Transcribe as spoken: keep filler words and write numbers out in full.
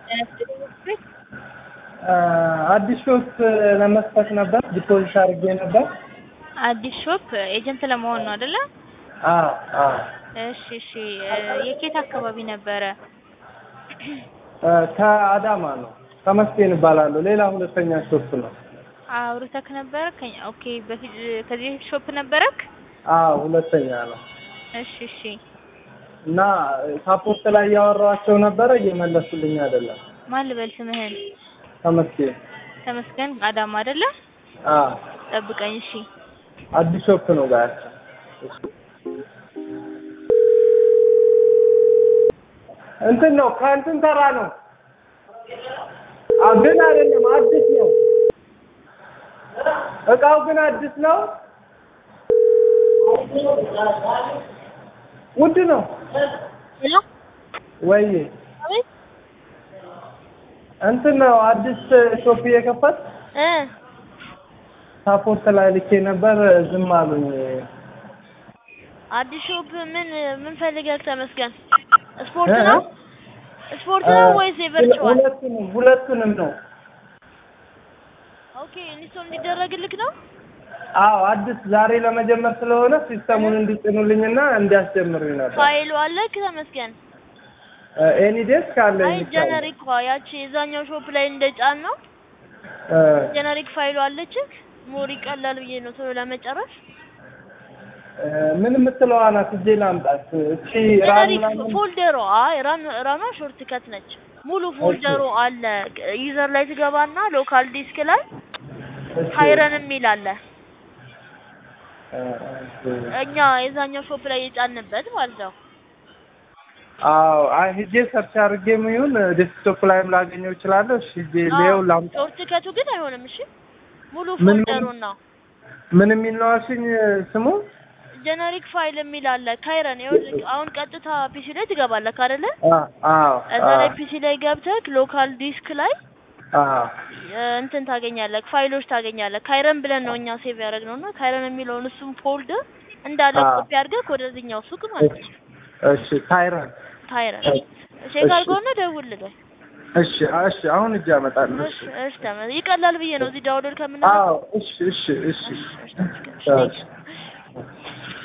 አዲስ ሾፕ ለመስጠት ነበር ዲፖዚት አድርጌ ነበር። አዲስ ሾፕ ኤጀንት ለመሆን ነው አይደለ? አዎ አዎ። እሺ እሺ የኬት አካባቢ ነበረ? ከአዳማ ነው። ተመስገን እባላለሁ። ሌላ ሁለተኛ ሾፕ ነው። አውርተክ ነበር? ኦኬ በፊት ከዚህ ሾፕ ነበረክ? አዎ ሁለተኛ ነው። እሺ እሺ እና ሳፖርት ላይ ያወራቸው ነበር እየመለሱልኝ አይደለም። ማን ልበል ስምህን? ተመስገን። ተመስገን አዳማ አይደለ? አዎ ጠብቀኝ እሺ። አዲስ ሾፕ ነው ጋር እንትን ነው ከእንትን ተራ ነው። ግን አይደለም አዲስ ነው። እቃው ግን አዲስ ነው። ውድ ነው። ሄሎ ወይ አቤት እንትን ነው አዲስ ሾፕ የከፈት እ ሳፖርት ላይ ልኬ ነበር ዝም አሉኝ። አዲስ ሾፕ ምን ምን ፈልገህ ተመስገን? ስፖርት ነው? ስፖርት ነው ወይስ ቨርቹዋል? ሁለቱንም ሁለቱንም ነው። ኦኬ ኢንስቶል እንዲደረግልክ ነው? አዎ አዲስ ዛሬ ለመጀመር ስለሆነ ሲስተሙን እንዲጭኑልኝና እንዲያስጀምሩኝ ነበር። ፋይሉ አለክ ተመስገን? ኤኒ ዴስክ አለ። አይ ጀነሪክ ያቺ የዛኛው ሾፕ ላይ እንደጫን ነው። ጀነሪክ ፋይሉ አለችክ? ሞሪ ቀላል ብዬ ነው ቶሎ ለመጨረስ። ምን የምትለው አናት እጄ ላምጣት። እቺ ጀነሪክ ፎልደሩ አይ ራን ራኗ ሾርት ከት ነች። ሙሉ ፎልደሩ አለ። ዩዘር ላይ ትገባና ሎካል ዲስክ ላይ ሃይረን የሚል አለ። እኛ የዛኛው ሾፕ ላይ የጫንበት ማለት ነው። አዎ አይ ሂጄ ሰርች አድርጌም ይሁን ዴስክቶፕ ላይም ላገኘው እችላለሁ። እሺ ሂጄ ሌው ላምጣ። ሾርት ከቱ ግን አይሆንም። እሺ ሙሉ ፎልደሩን ነው። ምን የሚል ነው አልሽኝ ስሙ? ጀነሪክ ፋይል የሚል አለ። ካይረን አሁን ቀጥታ ፒሲ ላይ ትገባለህ አይደለ? አዎ እዛ ላይ ፒሲ ላይ ገብተህ ሎካል ዲስክ ላይ አዎ እንትን ታገኛለህ፣ ፋይሎች ታገኛለህ። ካይረን ብለን ነው እኛ ሴቭ ያደረግነውና ካይረን የሚለውን እሱም ፎልደር እንዳለ ኮፒ አድርገህ ወደዚህኛው ሱቅ ማለት ነው። እሺ ካይረን ካይረን ቼክ አድርገውና ደውልልኝ። እሺ እሺ አሁን እጅ አመጣለሁ። እሺ እሺ ተመ ይቀላል ብዬ ነው እዚህ ዳውንሎድ ከምናደርገው። አዎ እሺ እሺ እሺ